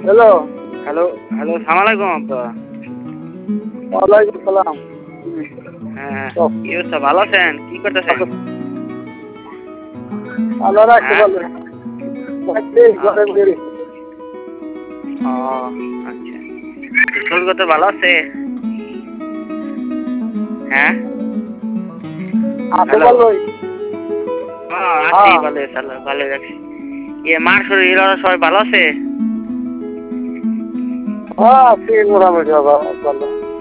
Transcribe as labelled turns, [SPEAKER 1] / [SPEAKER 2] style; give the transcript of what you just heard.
[SPEAKER 1] Hello.
[SPEAKER 2] Hello hello, সালাম আলাইকুম আব্বা।
[SPEAKER 1] ওয়ালাইকুম সালাম।
[SPEAKER 2] হ্যাঁ, কি অবস্থা, ভালো আছেন? কি করতেছেন?
[SPEAKER 1] আল্লাহ রাখতে
[SPEAKER 2] হ্যাঁ?
[SPEAKER 1] পারলেন ঘরে বেরিয়ে
[SPEAKER 2] ও আচ্ছা, স্কুল করতে ভালো আছে? হ্যাঁ,
[SPEAKER 1] আসতে
[SPEAKER 2] হ্যালো।
[SPEAKER 1] পারলোই।
[SPEAKER 2] আছি, ভালো ভালো রাখছি। মার শরীর ওরা সবাই ভালো আছে?
[SPEAKER 1] আছি মোটামুটি বাবা ভালো।